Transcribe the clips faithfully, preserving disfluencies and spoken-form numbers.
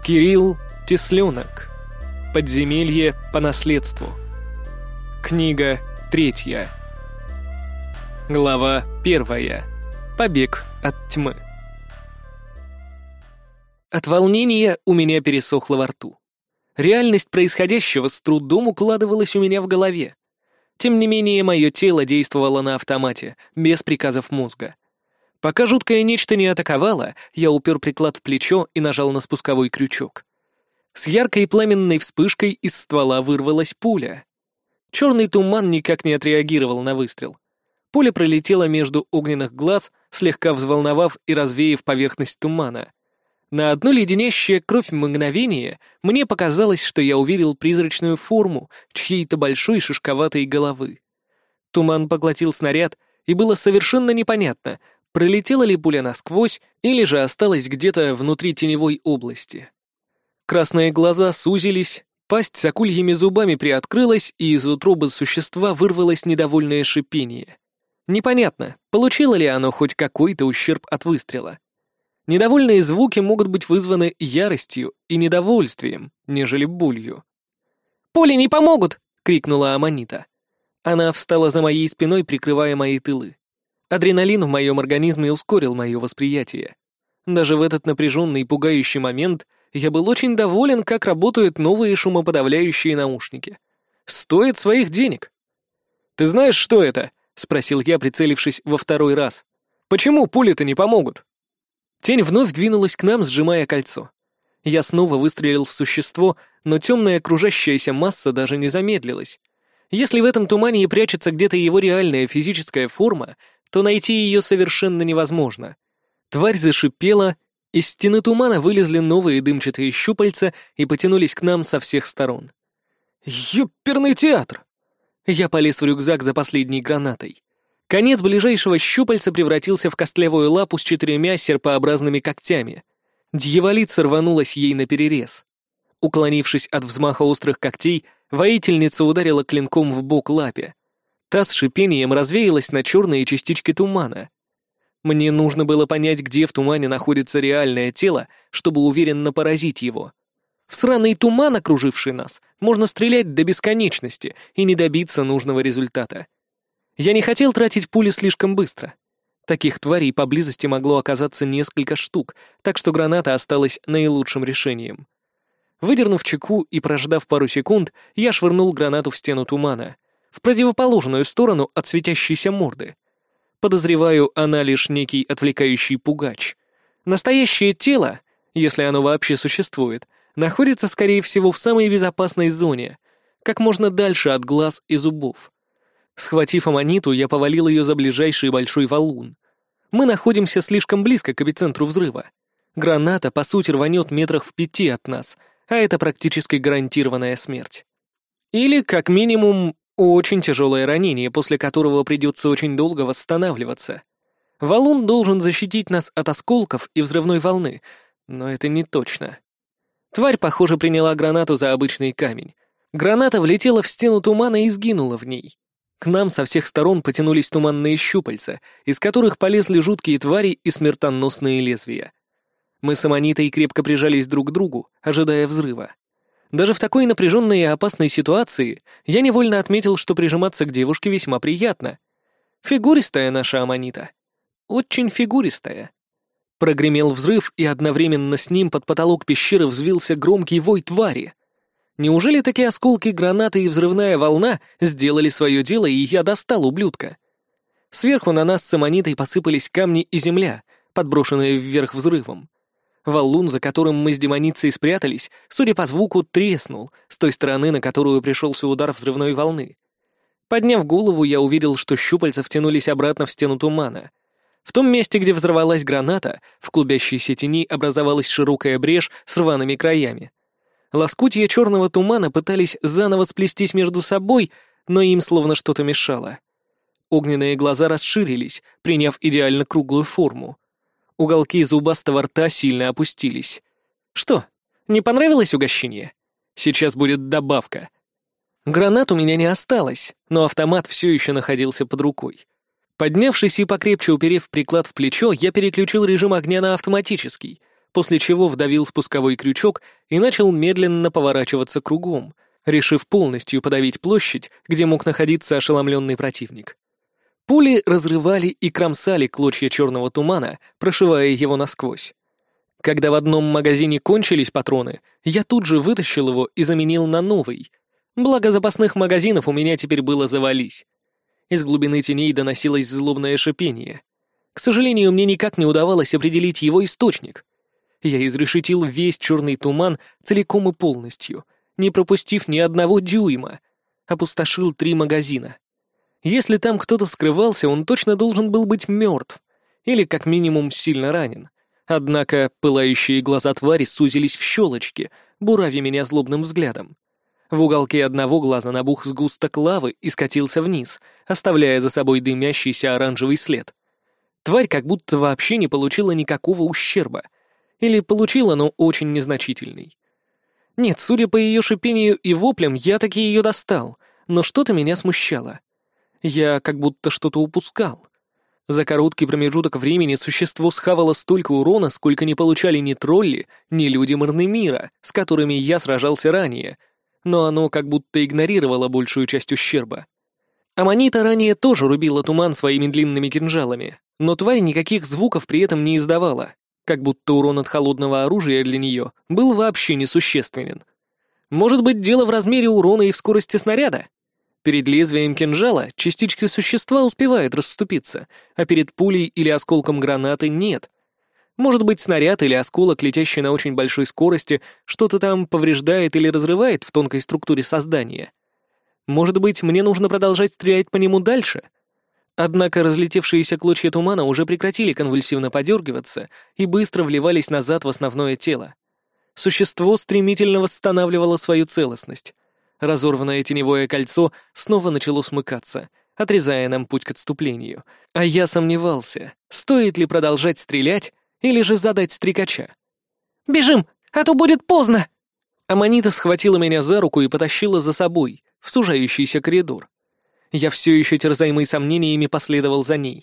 Кирилл Тесленок. Подземелье по наследству. Книга третья. Глава первая. Побег от тьмы. От волнения у меня пересохло во рту. Реальность происходящего с трудом укладывалась у меня в голове. Тем не менее, мое тело действовало на автомате, без приказов мозга. Пока жуткое нечто не атаковало, я упер приклад в плечо и нажал на спусковой крючок. С яркой пламенной вспышкой из ствола вырвалась пуля. Черный туман никак не отреагировал на выстрел. Пуля пролетела между огненных глаз, слегка взволновав и развеяв поверхность тумана. На одно леденящее кровь мгновение мне показалось, что я увидел призрачную форму чьей-то большой шишковатой головы. Туман поглотил снаряд, и было совершенно непонятно, пролетела ли пуля насквозь или же осталась где-то внутри теневой области. Красные глаза сузились, пасть с акульями зубами приоткрылась, и из утробы существа вырвалось недовольное шипение. Непонятно, получило ли оно хоть какой-то ущерб от выстрела. Недовольные звуки могут быть вызваны яростью и недовольствием, нежели болью. «Пули не помогут!» — крикнула Аманита. Она встала за моей спиной, прикрывая мои тылы. Адреналин в моем организме ускорил мое восприятие. Даже в этот напряженный и пугающий момент я был очень доволен, как работают новые шумоподавляющие наушники. Стоит своих денег. «Ты знаешь, что это?» — спросил я, прицелившись во второй раз. «Почему пули-то не помогут?» Тень вновь двинулась к нам, сжимая кольцо. Я снова выстрелил в существо, но темная кружащаяся масса даже не замедлилась. Если в этом тумане и прячется где-то его реальная физическая форма, то найти ее совершенно невозможно. Тварь зашипела, из стены тумана вылезли новые дымчатые щупальца и потянулись к нам со всех сторон. «Ёперный театр!» Я полез в рюкзак за последней гранатой. Конец ближайшего щупальца превратился в костлявую лапу с четырьмя серпообразными когтями. Дьяволица рванулась ей наперерез. Уклонившись от взмаха острых когтей, воительница ударила клинком в бок лапе. Та с шипением развеялась на черные частички тумана. Мне нужно было понять, где в тумане находится реальное тело, чтобы уверенно поразить его. В сраный туман, окруживший нас, можно стрелять до бесконечности и не добиться нужного результата. Я не хотел тратить пули слишком быстро. Таких тварей поблизости могло оказаться несколько штук, так что граната осталась наилучшим решением. Выдернув чеку и прождав пару секунд, я швырнул гранату в стену тумана, в противоположную сторону от светящейся морды. Подозреваю, она лишь некий отвлекающий пугач. Настоящее тело, если оно вообще существует, находится, скорее всего, в самой безопасной зоне, как можно дальше от глаз и зубов. Схватив аммониту, я повалил ее за ближайший большой валун. Мы находимся слишком близко к эпицентру взрыва. Граната, по сути, рванет метрах в пяти от нас, а это практически гарантированная смерть. Или, как минимум, очень тяжелое ранение, после которого придется очень долго восстанавливаться. Валун должен защитить нас от осколков и взрывной волны, но это не точно. Тварь, похоже, приняла гранату за обычный камень. Граната влетела в стену тумана и сгинула в ней. К нам со всех сторон потянулись туманные щупальца, из которых полезли жуткие твари и смертоносные лезвия. Мы с Аманитой крепко прижались друг к другу, ожидая взрыва. Даже в такой напряженной и опасной ситуации я невольно отметил, что прижиматься к девушке весьма приятно. Фигуристая наша Аманита. Очень фигуристая. Прогремел взрыв, и одновременно с ним под потолок пещеры взвился громкий вой твари. Неужели такие осколки гранаты и взрывная волна сделали свое дело, и я достал ублюдка? Сверху на нас с Аманитой посыпались камни и земля, подброшенные вверх взрывом. Валун, за которым мы с демоницей спрятались, судя по звуку, треснул с той стороны, на которую пришелся удар взрывной волны. Подняв голову, я увидел, что щупальца втянулись обратно в стену тумана. В том месте, где взорвалась граната, в клубящейся тени образовалась широкая брешь с рваными краями. Лоскутья черного тумана пытались заново сплестись между собой, но им словно что-то мешало. Огненные глаза расширились, приняв идеально круглую форму. Уголки зубастого рта сильно опустились. Что, не понравилось угощение? Сейчас будет добавка. Гранат у меня не осталось, но автомат все еще находился под рукой. Поднявшись и покрепче уперев приклад в плечо, я переключил режим огня на автоматический, после чего вдавил спусковой крючок и начал медленно поворачиваться кругом, решив полностью подавить площадь, где мог находиться ошеломленный противник. Пули разрывали и кромсали клочья черного тумана, прошивая его насквозь. Когда в одном магазине кончились патроны, я тут же вытащил его и заменил на новый. Благо запасных магазинов у меня теперь было завались. Из глубины теней доносилось злобное шипение. К сожалению, мне никак не удавалось определить его источник. Я изрешетил весь черный туман целиком и полностью, не пропустив ни одного дюйма. Опустошил три магазина. Если там кто-то скрывался, он точно должен был быть мертв. Или, как минимум, сильно ранен. Однако пылающие глаза твари сузились в щелочки, буравя меня злобным взглядом. В уголке одного глаза набух сгусток лавы и скатился вниз, оставляя за собой дымящийся оранжевый след. Тварь как будто вообще не получила никакого ущерба. Или получила, но очень незначительный. Нет, судя по ее шипению и воплям, я таки ее достал, но что-то меня смущало. Я как будто что-то упускал. За короткий промежуток времени существо схавало столько урона, сколько не получали ни тролли, ни люди Марнемира, с которыми я сражался ранее, но оно как будто игнорировало большую часть ущерба. Аманита ранее тоже рубила туман своими длинными кинжалами, но тварь никаких звуков при этом не издавала, как будто урон от холодного оружия для нее был вообще несущественен. Может быть, дело в размере урона и в скорости снаряда? Перед лезвием кинжала частички существа успевают расступиться, а перед пулей или осколком гранаты нет. Может быть, снаряд или осколок, летящий на очень большой скорости, что-то там повреждает или разрывает в тонкой структуре создания. Может быть, мне нужно продолжать стрелять по нему дальше? Однако разлетевшиеся клочья тумана уже прекратили конвульсивно подергиваться и быстро вливались назад в основное тело. Существо стремительно восстанавливало свою целостность. Разорванное теневое кольцо снова начало смыкаться, отрезая нам путь к отступлению. А я сомневался, стоит ли продолжать стрелять или же задать стрекача. «Бежим, а то будет поздно!» Аманита схватила меня за руку и потащила за собой, в сужающийся коридор. Я все еще терзаемый сомнениями последовал за ней.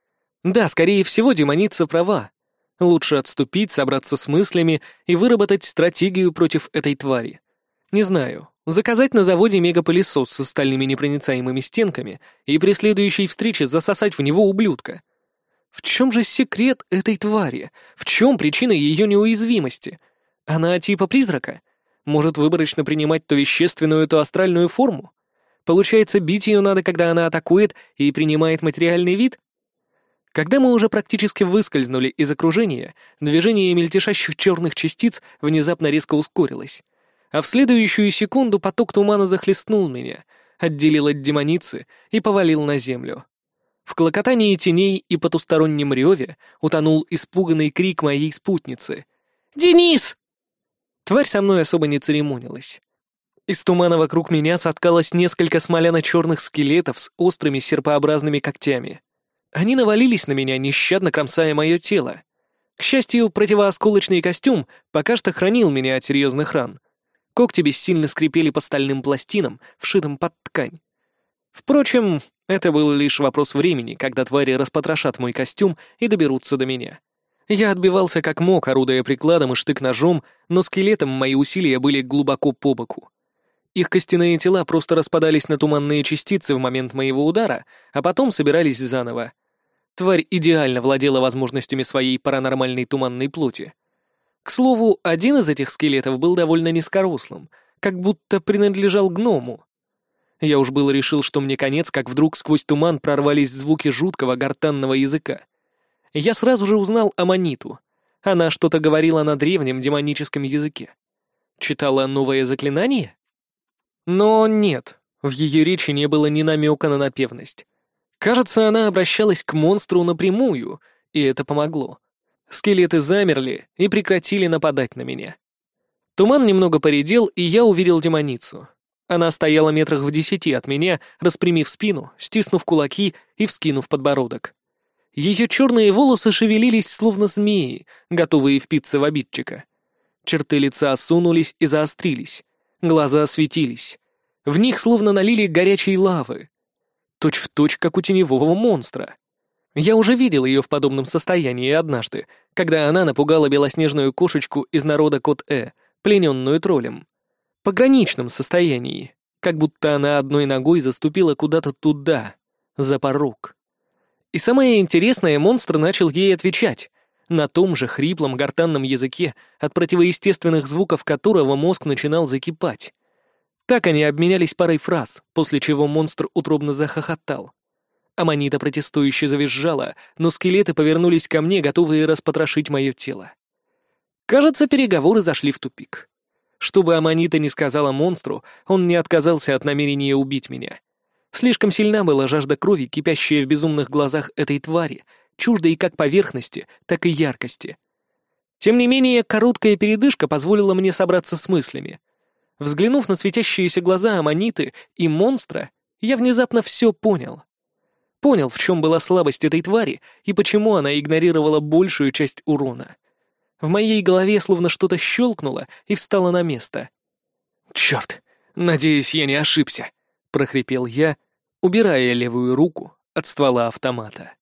Да, скорее всего, демоница права. Лучше отступить, собраться с мыслями и выработать стратегию против этой твари. Не знаю. Заказать на заводе мегапылесос с стальными непроницаемыми стенками и при следующей встрече засосать в него ублюдка. В чем же секрет этой твари? В чем причина ее неуязвимости? Она типа призрака? Может выборочно принимать то вещественную, то астральную форму? Получается, бить ее надо, когда она атакует и принимает материальный вид? Когда мы уже практически выскользнули из окружения, движение мельтешащих черных частиц внезапно резко ускорилось. А в следующую секунду поток тумана захлестнул меня, отделил от демоницы и повалил на землю. В клокотании теней и потустороннем реве утонул испуганный крик моей спутницы. «Денис!» Тварь со мной особо не церемонилась. Из тумана вокруг меня соткалось несколько смоляно-черных скелетов с острыми серпообразными когтями. Они навалились на меня, нещадно кромсая мое тело. К счастью, противоосколочный костюм пока что хранил меня от серьезных ран. Когти бессильно скрипели по стальным пластинам, вшитым под ткань. Впрочем, это был лишь вопрос времени, когда твари распотрошат мой костюм и доберутся до меня. Я отбивался как мог, орудуя прикладом и штык-ножом, но скелетам мои усилия были глубоко по боку. Их костяные тела просто распадались на туманные частицы в момент моего удара, а потом собирались заново. Тварь идеально владела возможностями своей паранормальной туманной плоти. К слову, один из этих скелетов был довольно низкорослым, как будто принадлежал гному. Я уж было решил, что мне конец, как вдруг сквозь туман прорвались звуки жуткого гортанного языка. Я сразу же узнал Аманиту. Она что-то говорила на древнем демоническом языке. Читала новое заклинание? Но нет, в ее речи не было ни намека на напевность. Кажется, она обращалась к монстру напрямую, и это помогло. Скелеты замерли и прекратили нападать на меня. Туман немного поредел, и я увидел демоницу. Она стояла метрах в десяти от меня, распрямив спину, стиснув кулаки и вскинув подбородок. Ее черные волосы шевелились, словно змеи, готовые впиться в обидчика. Черты лица осунулись и заострились, глаза осветились. В них словно налили горячей лавы. Точь в точь, как у теневого монстра. Я уже видел ее в подобном состоянии однажды, когда она напугала белоснежную кошечку из народа Кот-Э, плененную троллем. В пограничном состоянии, как будто она одной ногой заступила куда-то туда, за порог. И самое интересное, монстр начал ей отвечать, на том же хриплом гортанном языке, от противоестественных звуков которого мозг начинал закипать. Так они обменялись парой фраз, после чего монстр утробно захохотал. Аманита протестующе завизжала, но скелеты повернулись ко мне, готовые распотрошить мое тело. Кажется, переговоры зашли в тупик. Что бы Аманита ни сказала монстру, он не отказался от намерения убить меня. Слишком сильна была жажда крови, кипящая в безумных глазах этой твари, чуждой как поверхности, так и яркости. Тем не менее, короткая передышка позволила мне собраться с мыслями. Взглянув на светящиеся глаза Аманиты и монстра, я внезапно все понял. Понял, в чем была слабость этой твари и почему она игнорировала большую часть урона. В моей голове словно что-то щелкнуло и встало на место. «Черт! Надеюсь, я не ошибся!» — прохрипел я, убирая левую руку от ствола автомата.